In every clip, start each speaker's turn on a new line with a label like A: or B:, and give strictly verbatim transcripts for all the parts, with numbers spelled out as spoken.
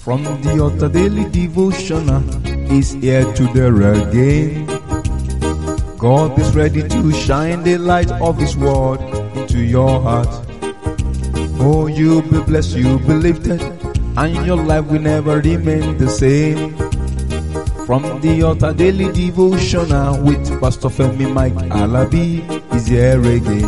A: From the altar daily devotional is here to there again. God is ready to shine the light of His word into your heart. Oh, you'll be blessed, you'll be lifted, and your life will never remain the same. From the altar daily devotional with Pastor Femi Mike Alabi is here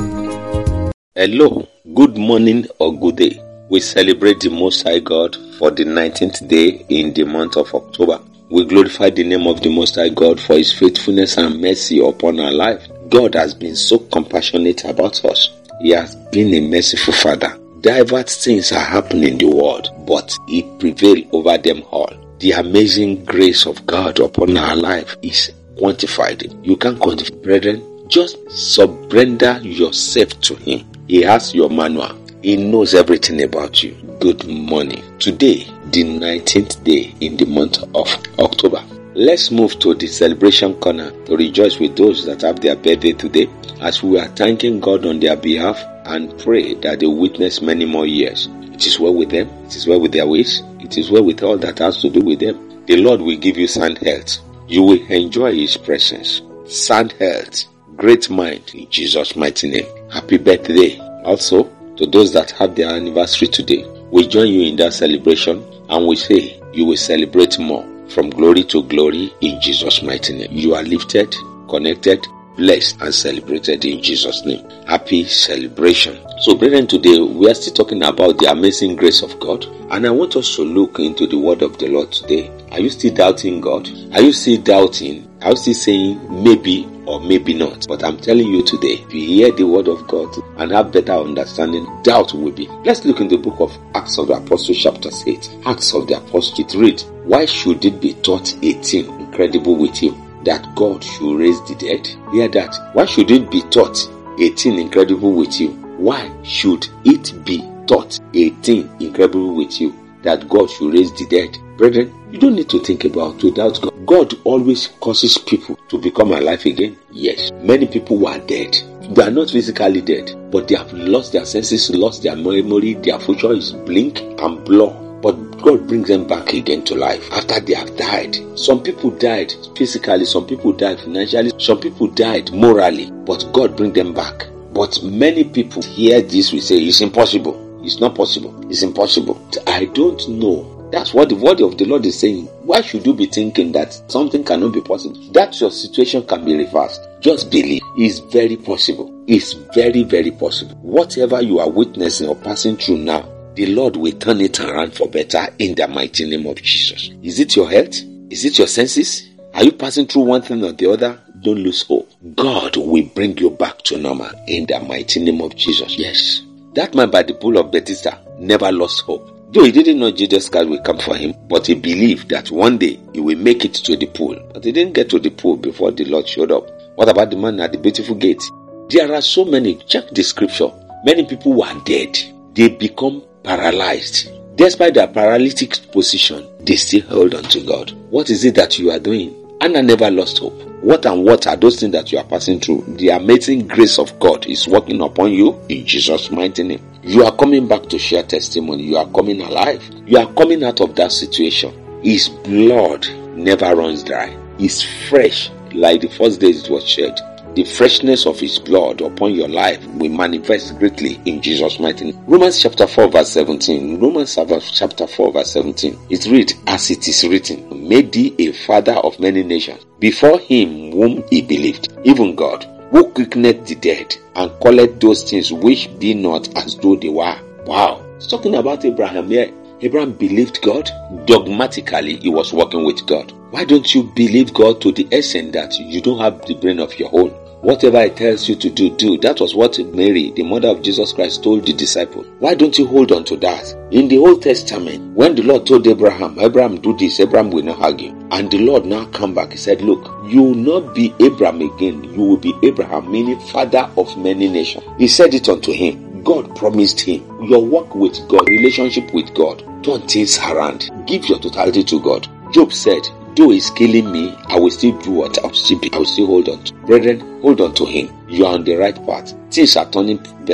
A: again.
B: Hello, good morning or good day. We celebrate the Most High God for the nineteenth day in the month of October. We glorify the name of the Most High God for His faithfulness and mercy upon our life. God has been so compassionate about us. He has been a merciful Father. Diverse things are happening in the world, but He prevails over them all. The amazing grace of God upon our life is quantified. You can't quantify, brethren. Just surrender yourself to Him. He has your manual. He knows everything about you. Good morning. Today, the nineteenth day in the month of October. Let's move to the celebration corner to rejoice with those that have their birthday today, as we are thanking God on their behalf and pray that they witness many more years. It is well with them. It is well with their ways. It is well with all that has to do with them. The Lord will give you sound health. You will enjoy His presence. Sound health. Great mind in Jesus' mighty name. Happy birthday. Also, to those that have their anniversary today, we join you in that celebration and we say you will celebrate more from glory to glory in Jesus' mighty name. You are lifted, connected, blessed and celebrated in Jesus' name. Happy celebration. So brethren, today we are still talking about the amazing grace of God, and I want us to look into the word of the Lord today. Are you still doubting God? Are you still doubting? Are you still saying maybe or maybe not? But I'm telling you today, if you hear the word of God and have better understanding, doubt will be. Let's look in the book of Acts of the Apostles chapter eight. Acts of the Apostles, it reads, why should it be taught eighteen incredible with you that God should raise the dead? Hear that. Why should it be taught eighteen incredible with you? Why should it be taught eighteen incredible with you that God should raise the dead? Brethren, you don't need to think about to doubt God. God always causes people to become alive again. Yes, many people were dead. They are not physically dead, but they have lost their senses, lost their memory. Their future is blink and blur. But God brings them back again to life after they have died. Some people died physically, some people died financially, some people died morally, but God brings them back. But many people hear this, we say it's impossible. It's not possible. It's impossible. I don't know. That's what the word of the Lord is saying. Why should you be thinking that something cannot be possible? That your situation can be reversed. Just believe. It's very possible. It's very, very possible. Whatever you are witnessing or passing through now, the Lord will turn it around for better in the mighty name of Jesus. Is it your health? Is it your senses? Are you passing through one thing or the other? Don't lose hope. God will bring you back to normal in the mighty name of Jesus. Yes. That man by the pool of Bethesda never lost hope. Though he didn't know Jesus Christ will come for him, but he believed that one day he will make it to the pool. But he didn't get to the pool before the Lord showed up. What about the man at the beautiful gate? There are so many. Check the scripture. Many people were dead. They become paralyzed. Despite their paralytic position, they still hold on to God. What is it that you are doing? Anna never lost hope. What and what are those things that you are passing through? The amazing grace of God is working upon you in Jesus' mighty name. You are coming back to share testimony. You are coming alive. You are coming out of that situation. His blood never runs dry. It's fresh like the first day it was shed. The freshness of His blood upon your life will manifest greatly in Jesus' mighty name. Romans chapter four verse seventeen. Romans chapter four verse seventeen. It reads, as it is written, made thee a father of many nations, before Him whom he believed, even God, who quickeneth the dead, and calleth those things which be not as though they were. Wow. It's talking about Abraham here. Abraham believed God. Dogmatically, he was working with God. Why don't you believe God to the extent that you don't have the brain of your own? Whatever He tells you to do, do. That was what Mary, the mother of Jesus Christ, told the disciples. Why don't you hold on to that? In the Old Testament, when the Lord told Abraham, Abraham do this, Abraham will not argue. And the Lord now come back. He said, look, you will not be Abraham again. You will be Abraham, meaning father of many nations. He said it unto him. God promised him. Your work with God, relationship with God, turn things around. Give your totality to God. Job said, though He's killing me, I will still do what I will still be. I will still hold on to. Brethren, hold on to Him. You are on the right path. Things are turning better.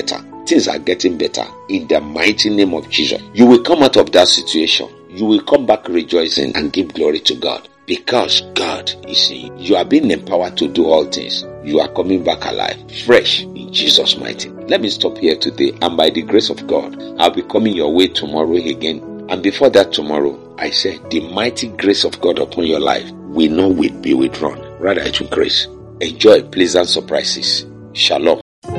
B: Things are getting better in the mighty name of Jesus. You will come out of that situation. You will come back rejoicing and give glory to God. Because God is in you. You are being empowered to do all things. You are coming back alive, fresh in Jesus' mighty name. Let me stop here today, and by the grace of God, I'll be coming your way tomorrow again. And before that tomorrow, I said the mighty grace of God upon your life will not be withdrawn. Rather, it will grace. Enjoy pleasant surprises. Shalom.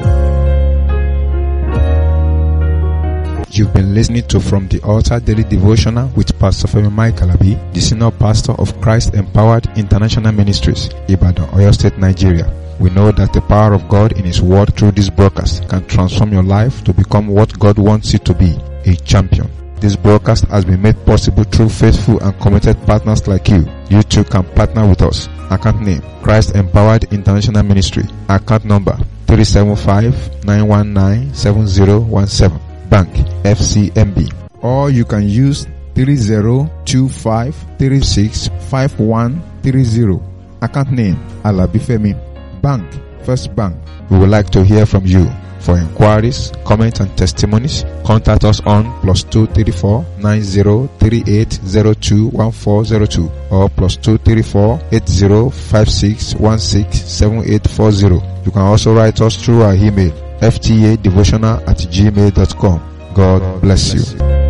A: You've been listening to From the Altar Daily Devotional with Pastor Femi Mike Alabi, the Senior Pastor of Christ Empowered International Ministries, Ibadan, Oyo State, Nigeria. We know that the power of God in His Word through this broadcast can transform your life to become what God wants you to be, a champion. This broadcast has been made possible through faithful and committed partners like you. You too can partner with us. Account name, Christ Empowered International Ministry. Account number, three seven five, nine one nine, seven zero one seven. Bank, F C M B. Or you can use three zero two five, three six five one three zero. Account name, Alabi Femi. Bank, First Bank. We would like to hear from you. For inquiries, comments and testimonies, contact us on plus two three four, nine zero three eight zero two one four zero two or plus two three four, eight zero five six one six seven eight four zero. You can also write us through our email, f t a devotional at gmail dot com. God bless you.